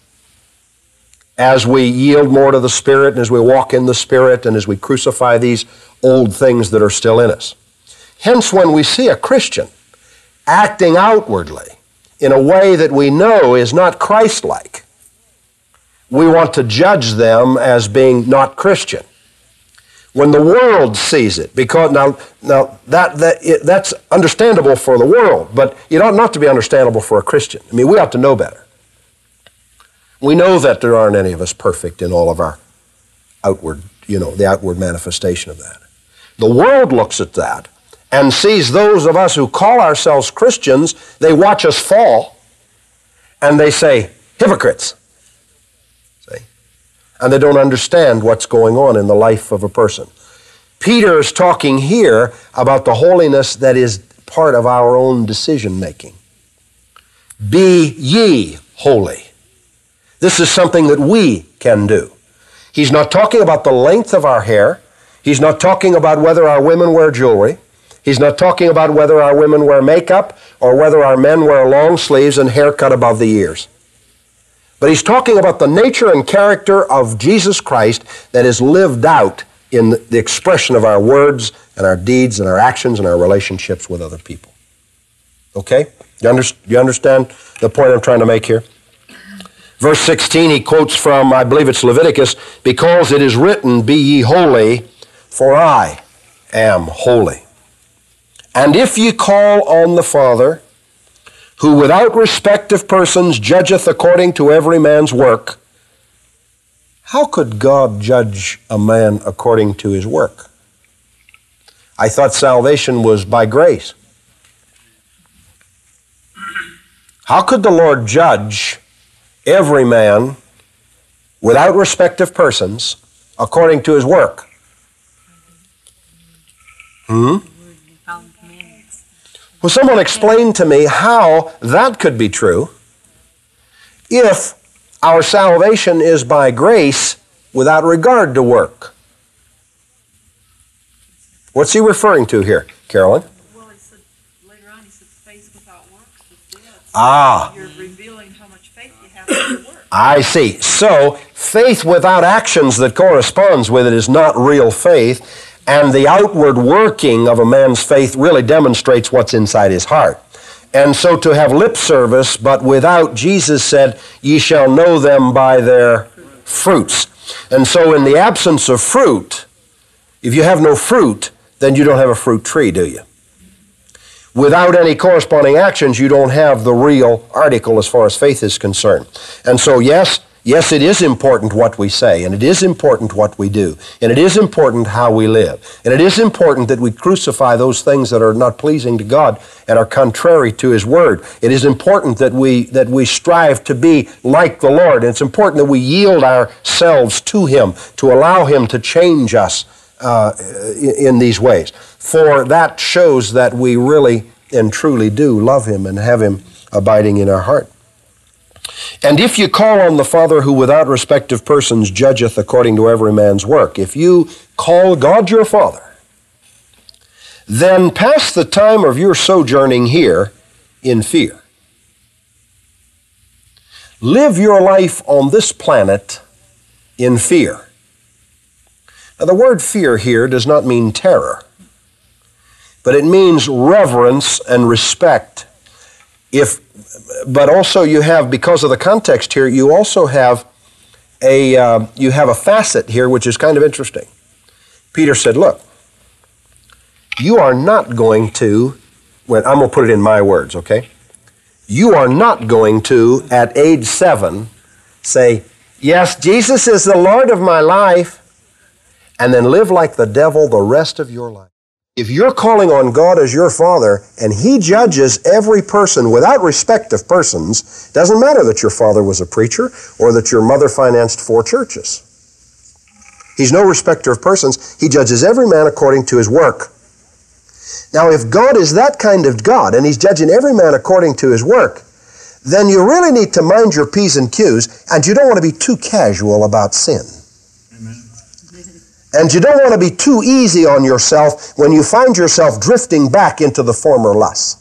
as we yield more to the Spirit and as we walk in the Spirit and as we crucify these old things that are still in us. Hence, when we see a Christian acting outwardly in a way that we know is not Christ-like, we want to judge them as being not Christian. When the world sees it, because now, now that, that it, that's understandable for the world, but it ought not to be understandable for a Christian. I mean, we ought to know better. We know that there aren't any of us perfect in all of our outward you know, the outward manifestation of that. The world looks at that and sees those of us who call ourselves Christians, they watch us fall, and they say, hypocrites. See? And they don't understand what's going on in the life of a person. Peter is talking here about the holiness that is part of our own decision-making. Be ye holy. This is something that we can do. He's not talking about the length of our hair. He's not talking about whether our women wear jewelry. He's not talking about whether our women wear makeup or whether our men wear long sleeves and hair cut above the ears. But he's talking about the nature and character of Jesus Christ that is lived out in the expression of our words and our deeds and our actions and our relationships with other people. Okay? You, under, you understand the point I'm trying to make here? Verse sixteen, he quotes from, I believe it's Leviticus, because it is written, be ye holy, for I am holy. And if ye call on the Father, who without respect of persons judgeth according to every man's work, how could God judge a man according to his work? I thought salvation was by grace. How could the Lord judge every man without respect of persons according to his work? Hmm? Well, someone explain to me how that could be true if our salvation is by grace without regard to work. What's he referring to here, Carolyn? Well, he said, later on, he said, faith without works is dead. So Ah. you're revealing how much faith you have in your work. I see. So, faith without actions that corresponds with it is not real faith, and the outward working of a man's faith really demonstrates what's inside his heart. And so to have lip service, but without, Jesus said, ye shall know them by their fruits. And so in the absence of fruit, if you have no fruit, then you don't have a fruit tree, do you? Without any corresponding actions, you don't have the real article as far as faith is concerned. And so yes, yes, it is important what we say, and it is important what we do, and it is important how we live, and it is important that we crucify those things that are not pleasing to God and are contrary to His Word. It is important that we that we strive to be like the Lord, and it's important that we yield ourselves to Him, to allow Him to change us uh, in these ways. For that shows that we really and truly do love Him and have Him abiding in our heart. And if you call on the Father who without respect of persons judgeth according to every man's work, if you call God your Father, then pass the time of your sojourning here in fear. Live your life on this planet in fear. Now, the word fear here does not mean terror, but it means reverence and respect. If, but also you have, because of the context here, you also have a uh, you have a facet here which is kind of interesting. Peter said, look, you are not going to, well, I'm going to put it in my words, okay? You are not going to, at age seven, say, yes, Jesus is the Lord of my life, and then live like the devil the rest of your life. If you're calling on God as your Father, and He judges every person without respect of persons, doesn't matter that your father was a preacher or that your mother financed four churches. He's no respecter of persons. He judges every man according to his work. Now, if God is that kind of God, and He's judging every man according to his work, then you really need to mind your P's and Q's, and you don't want to be too casual about sin. Amen. And you don't want to be too easy on yourself when you find yourself drifting back into the former lusts.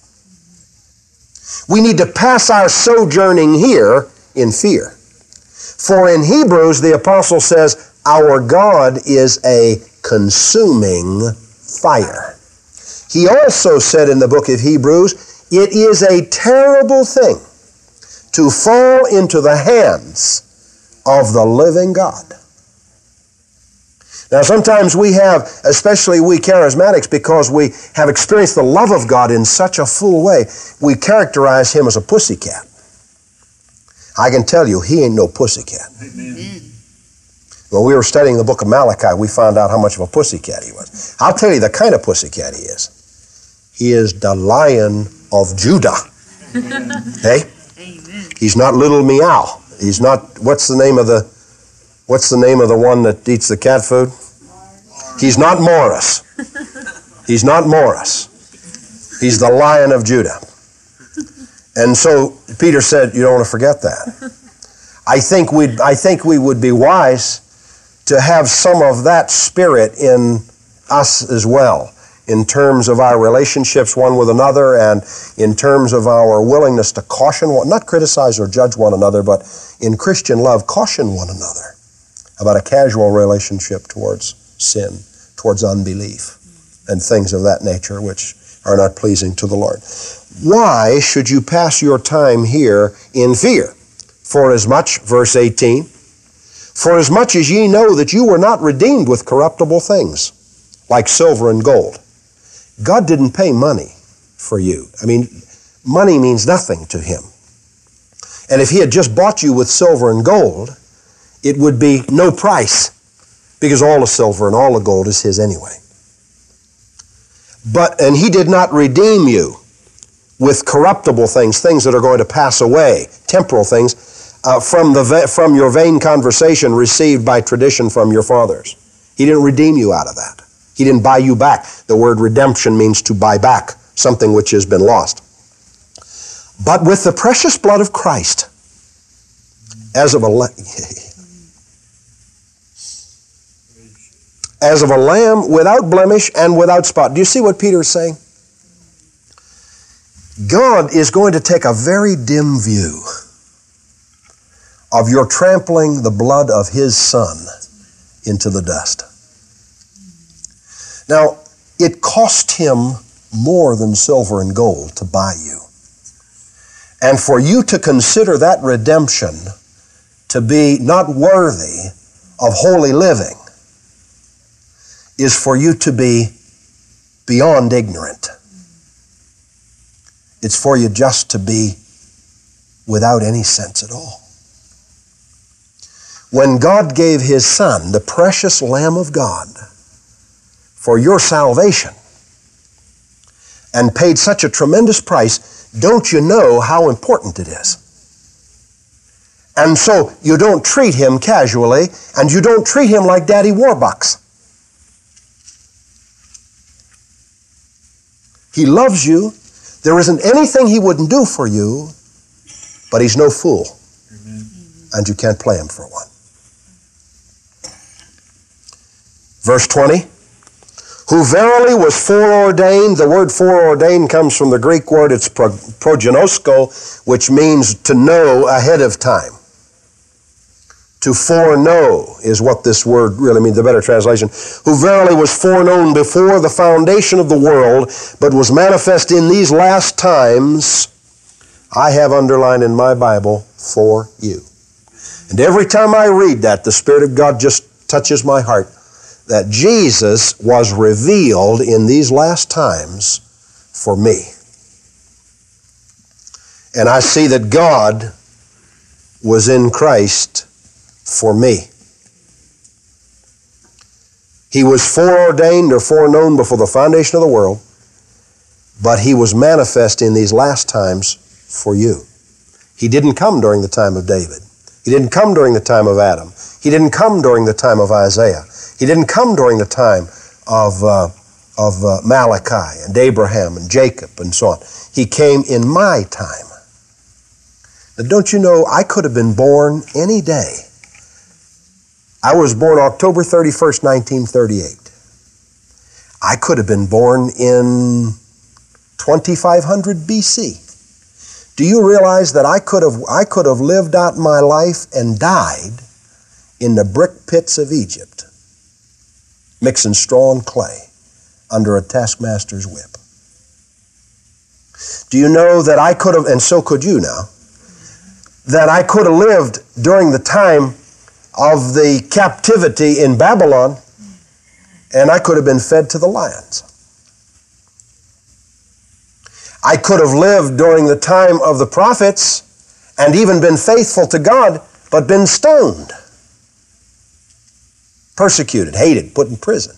We need to pass our sojourning here in fear. For in Hebrews, the apostle says, our God is a consuming fire. He also said in the book of Hebrews, it is a terrible thing to fall into the hands of the living God. Now, sometimes we have, especially we charismatics, because we have experienced the love of God in such a full way, we characterize Him as a pussycat. I can tell you, He ain't no pussycat. Amen. When we were studying the book of Malachi, we found out how much of a pussycat he was. I'll tell you the kind of pussycat he is. He is the Lion of Judah. Hey? Amen. He's not little meow. He's not, what's the name of the, what's the name of the one that eats the cat food? He's not Morris. He's not Morris. He's the Lion of Judah. And so Peter said, you don't want to forget that. I think we'd, I think we would be wise to have some of that spirit in us as well, in terms of our relationships one with another and in terms of our willingness to caution one, not criticize or judge one another, but in Christian love, caution one another about a casual relationship towards sin, towards unbelief, and things of that nature which are not pleasing to the Lord. Why should you pass your time here in fear? For as much, verse eighteen, for as much as ye know that you were not redeemed with corruptible things, like silver and gold. God didn't pay money for you. I mean, money means nothing to him. And if he had just bought you with silver and gold, it would be no price, because all the silver and all the gold is his anyway. But, and he did not redeem you with corruptible things, things that are going to pass away, temporal things, uh, from, the, from your vain conversation received by tradition from your fathers. He didn't redeem you out of that. He didn't buy you back. The word redemption means to buy back something which has been lost. But with the precious blood of Christ, as of a lamb, as of a lamb without blemish and without spot. Do you see what Peter is saying? God is going to take a very dim view of your trampling the blood of his Son into the dust. Now, it cost him more than silver and gold to buy you. And for you to consider that redemption to be not worthy of holy living is for you to be beyond ignorant. It's for you just to be without any sense at all. When God gave his Son, the precious Lamb of God, for your salvation, and paid such a tremendous price, don't you know how important it is? And so you don't treat him casually, and you don't treat him like Daddy Warbucks. He loves you. There isn't anything he wouldn't do for you, but he's no fool. Amen. And you can't play him for one. Verse twenty, who verily was foreordained. The word foreordained comes from the Greek word, it's pro, prognosko, which means to know ahead of time. To foreknow is what this word really means, the better translation. Who verily was foreknown before the foundation of the world, but was manifest in these last times, I have underlined in my Bible, for you. And every time I read that, the Spirit of God just touches my heart, that Jesus was revealed in these last times for me. And I see that God was in Christ for me. He was foreordained or foreknown before the foundation of the world, but he was manifest in these last times for you. He didn't come during the time of David. He didn't come during the time of Adam. He didn't come during the time of Isaiah. He didn't come during the time of, uh, of uh, Malachi and Abraham and Jacob and so on. He came in my time. Now, don't you know, I could have been born any day. I was born October thirty-first, nineteen thirty-eight. I could have been born in twenty-five hundred B C. Do you realize that I could have, I could have lived out my life and died in the brick pits of Egypt, mixing straw and clay under a taskmaster's whip? Do you know that I could have, and so could you now, that I could have lived during the time of the captivity in Babylon, and I could have been fed to the lions. I could have lived during the time of the prophets and even been faithful to God, but been stoned. persecuted, hated, put in prison.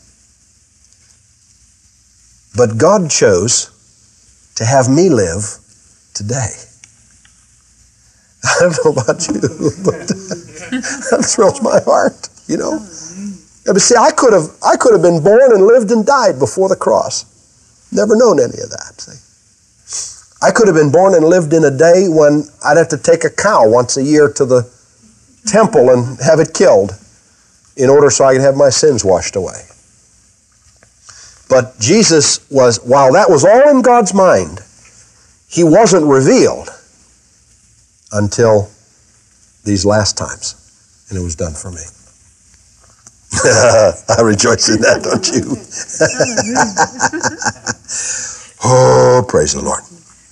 But God chose to have me live today. I don't know about you, but that thrills my heart, you know. But see, I could have I could have been born and lived and died before the cross. Never known any of that, see. I could have been born and lived in a day when I'd have to take a cow once a year to the temple and have it killed in order so I could have my sins washed away. But Jesus was, while that was all in God's mind, he wasn't revealed until these last times, and it was done for me. I rejoice in that, don't you? Oh, praise the Lord.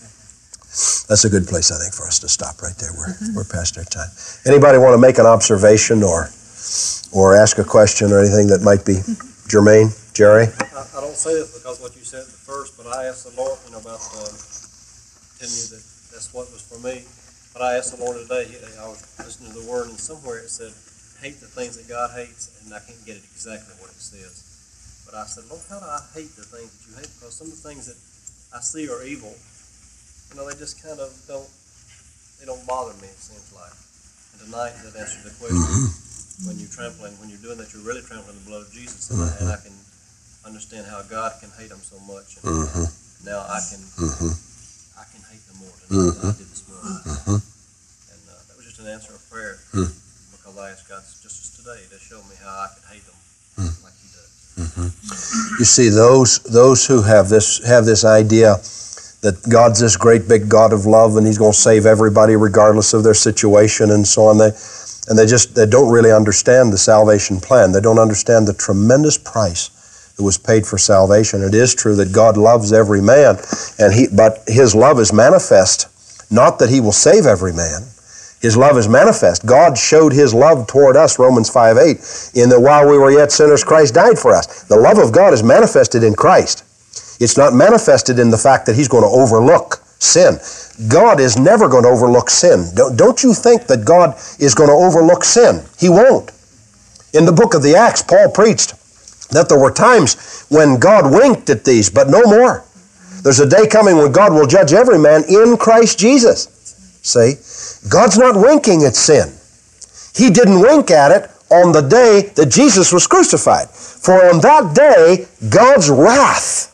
That's a good place, I think, for us to stop right there. We're, we're past our time. Anybody want to make an observation or or ask a question or anything that might be germane? Jerry? I, I don't say this because of what you said at the first, but I asked the Lord, you know, about uh, telling you that that's what was for me. But I asked the Lord today, I was listening to the Word, and somewhere it said, hate the things that God hates, and I can't get it exactly what it says. But I said, Lord, how do I hate the things that you hate? Because some of the things that I see are evil. You know, they just kind of don't, they don't bother me, it seems like. And tonight that answered the question. Mm-hmm. When you're trampling, when you're doing that, you're really trampling the blood of Jesus. And, mm-hmm. I, and I can understand how God can hate them so much. And mm-hmm. now I can mm-hmm. I can hate them more than mm-hmm. I did this morning. Mm-hmm. And uh, that was just an answer of prayer. Mm-hmm. Because I asked God just as today to show me how I can hate them mm-hmm. like He does. Mm-hmm. You see, those those who have this have this idea that God's this great big God of love and He's going to save everybody regardless of their situation and so on. They and they just they don't really understand the salvation plan. They don't understand the tremendous price that was paid for salvation. It is true that God loves every man, and he but His love is manifest. Not that He will save every man. His love is manifest. God showed His love toward us, Romans five eight, in that while we were yet sinners, Christ died for us. The love of God is manifested in Christ. It's not manifested in the fact that He's going to overlook sin. God is never going to overlook sin. Don't, don't you think that God is going to overlook sin? He won't. In the book of the Acts, Paul preached that there were times when God winked at these, but no more. There's a day coming when God will judge every man in Christ Jesus. See? God's not winking at sin. He didn't wink at it on the day that Jesus was crucified. For on that day, God's wrath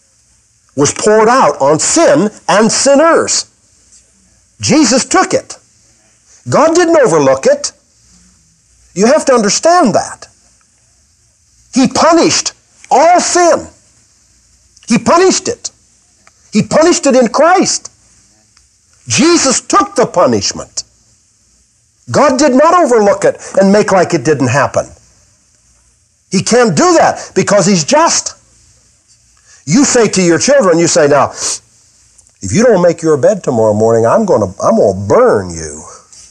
was poured out on sin and sinners. Jesus took it. God didn't overlook it. You have to understand that. He punished all sin. He punished it. He punished it in Christ. Jesus took the punishment. God did not overlook it and make like it didn't happen. He can't do that because He's just. You say to your children, you say, now, if you don't make your bed tomorrow morning, I'm going to I'm going to burn you.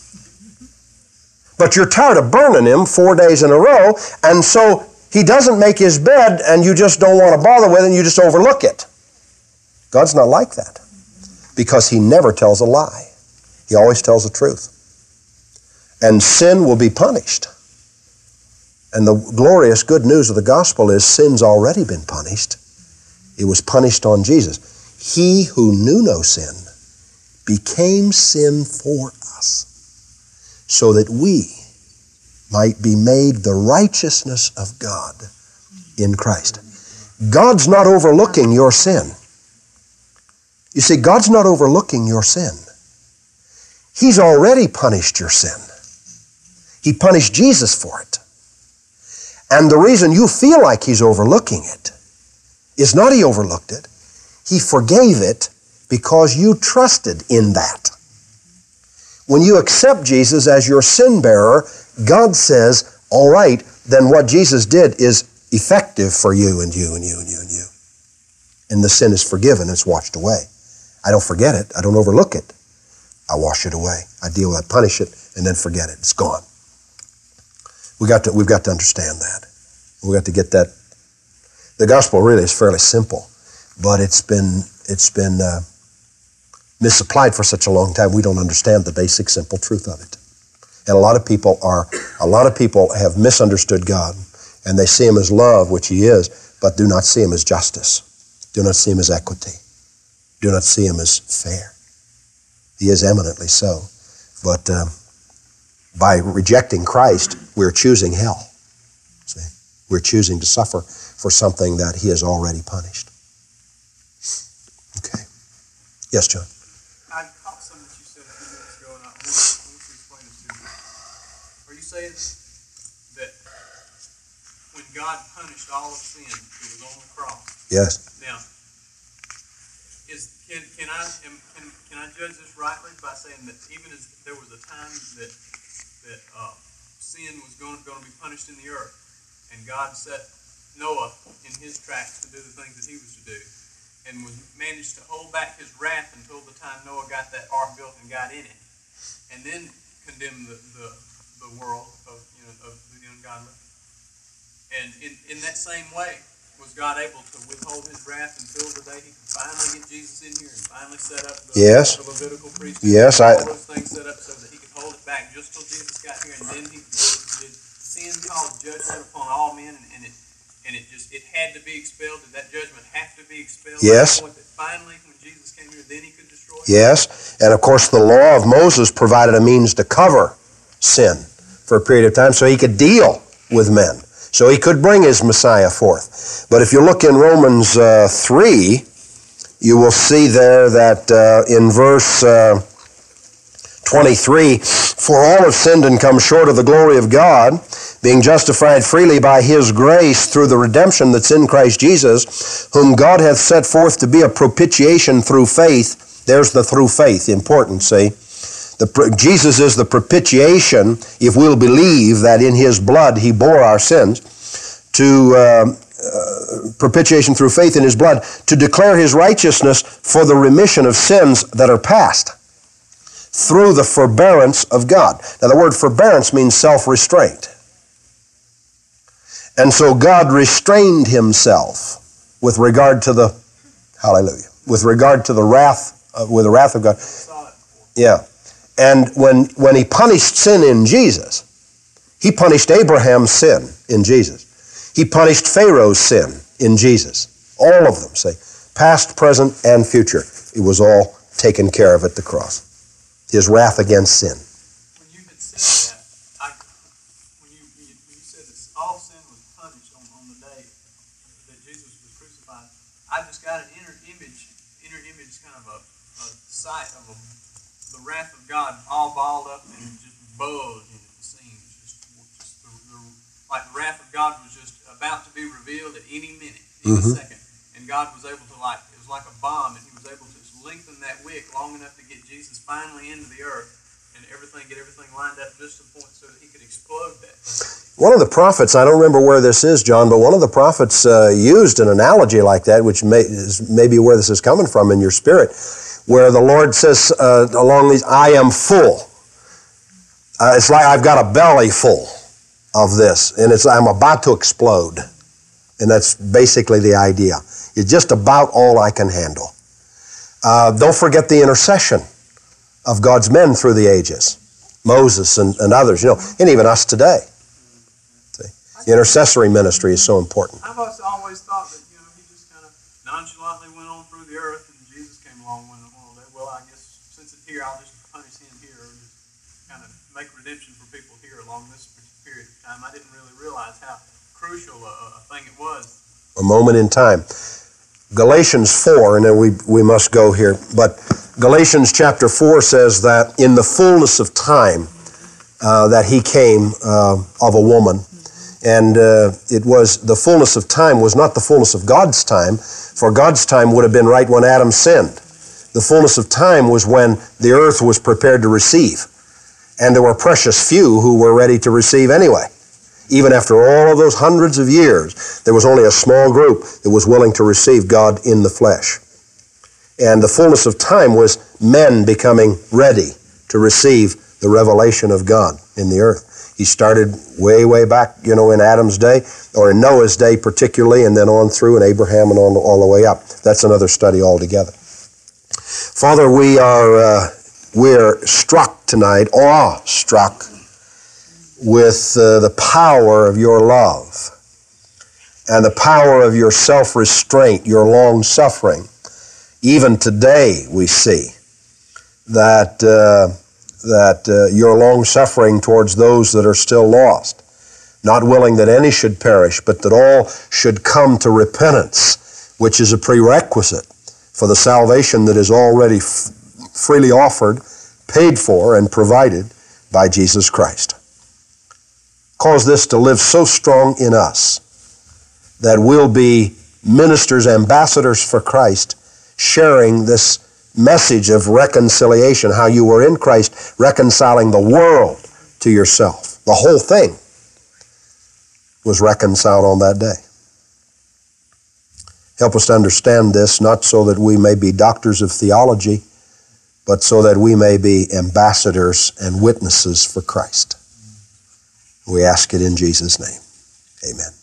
But you're tired of burning him four days in a row, and so he doesn't make his bed, and you just don't want to bother with it, and you just overlook it. God's not like that, because He never tells a lie. He always tells the truth. And sin will be punished. And the glorious good news of the gospel is sin's already been punished. It was punished on Jesus. He who knew no sin became sin for us, so that we might be made the righteousness of God in Christ. God's not overlooking your sin. You see, God's not overlooking your sin. He's already punished your sin. He punished Jesus for it. And the reason you feel like He's overlooking it is not He overlooked it. He forgave it because you trusted in that. When you accept Jesus as your sin bearer, God says, all right, then what Jesus did is effective for you and you and you and you and you. And the sin is forgiven, it's washed away. I don't forget it, I don't overlook it. I wash it away. I deal with it, punish it, and then forget it. It's gone. We got to, we've got to understand that. We've got to get that. The gospel really is fairly simple, but it's been it's been uh, misapplied for such a long time. We don't understand the basic, simple truth of it. And a lot of people are, a lot of people have misunderstood God, and they see Him as love, which He is, but do not see Him as justice. Do not see Him as equity. Do not see Him as fair. He is eminently so. But uh, by rejecting Christ, we're choosing hell. See? We're choosing to suffer for something that He has already punished. Okay. Yes, John? I caught something that you said a few minutes ago, and I want to, I want you to explain this to me. Are you saying that when God punished all of sin, it was on the cross? Yes. Now, is can can I am, can can I judge this rightly by saying that even as there was a time that that uh, sin was going going to be punished in the earth, and God set Noah in his tracks to do the things that he was to do, and was managed to hold back His wrath until the time Noah got that ark built and got in it, and then condemn the the, the world of you know of the ungodly. And in, in that same way, was God able to withhold His wrath until the day He could finally get Jesus in here and finally set up the, Yes. the Levitical priesthood? Yes, all I- those things set up so that He could hold it back just till Jesus got here, and then He did, did sin cause judgment upon all men, and, and it and it just it had to be expelled. Did that judgment have to be expelled? Yes. To the point that finally, when Jesus came here, then He could destroy it? Yes, and of course the law of Moses provided a means to cover sin for a period of time so He could deal with men, so He could bring His Messiah forth. But if you look in Romans uh, three, you will see there that uh, in verse uh, twenty-three, for all have sinned and come short of the glory of God, being justified freely by His grace through the redemption that's in Christ Jesus, whom God hath set forth to be a propitiation through faith. There's the through faith, important, see? The, Jesus is the propitiation, if we'll believe that in His blood He bore our sins, to uh, uh, propitiation through faith in His blood, to declare His righteousness for the remission of sins that are past, through the forbearance of God. Now the word forbearance means self-restraint. And so God restrained Himself with regard to the, hallelujah, with regard to the wrath, uh, with the wrath of God. Yeah. And when, when He punished sin in Jesus, He punished Abraham's sin in Jesus. He punished Pharaoh's sin in Jesus. All of them, say, past, present, and future. It was all taken care of at the cross. His wrath against sin. When you had said that, I, when you when you, when you said that all sin was punished on, on the day that Jesus was crucified, I just got an inner image, inner image, kind of a, a sight of a, the wrath of God all balled up and just bulging at the seams, just, just the, the, like the wrath of God was just about to be revealed at any minute, any Mm-hmm. second, and God was able to like it was like a bomb, and He was able to lengthen that wick long enough to get Jesus finally into the earth and everything, get everything lined up just to the point so that He could explode that thing. One of the prophets, I don't remember where this is, John, but one of the prophets uh, used an analogy like that, which may, is maybe where this is coming from in your spirit, where the Lord says uh, along these, I am full. Uh, it's like I've got a belly full of this, and it's I'm about to explode. And that's basically the idea. It's just about all I can handle. Uh, don't forget the intercession of God's men through the ages. Moses and, and others, you know, and even us today. See? The intercessory ministry is so important. I've always, always thought that, you know, He just kind of nonchalantly went on through the earth and Jesus came along and went, well, well, I guess since it's here, I'll just punish Him here or just kind of make redemption for people here along this period of time. I didn't really realize how crucial a, a thing it was. A moment in time. Galatians four, and then we, we must go here, but Galatians chapter four says that in the fullness of time uh, that He came uh, of a woman, and uh, it was, the fullness of time was not the fullness of God's time, for God's time would have been right when Adam sinned. The fullness of time was when the earth was prepared to receive, and there were precious few who were ready to receive anyway. Even after all of those hundreds of years, there was only a small group that was willing to receive God in the flesh. And the fullness of time was men becoming ready to receive the revelation of God in the earth. He started way, way back, you know, in Adam's day, or in Noah's day particularly, and then on through in Abraham and on all the way up. That's another study altogether. Father, we are uh, we're struck tonight, awe-struck with uh, the power of your love and the power of your self-restraint, your long-suffering. Even today we see that, uh, that uh, your long-suffering towards those that are still lost, not willing that any should perish, but that all should come to repentance, which is a prerequisite for the salvation that is already f- freely offered, paid for, and provided by Jesus Christ. Cause this to live so strong in us that we'll be ministers, ambassadors for Christ, sharing this message of reconciliation, how you were in Christ reconciling the world to yourself. The whole thing was reconciled on that day. Help us to understand this, not so that we may be doctors of theology, but so that we may be ambassadors and witnesses for Christ. We ask it in Jesus' name. Amen.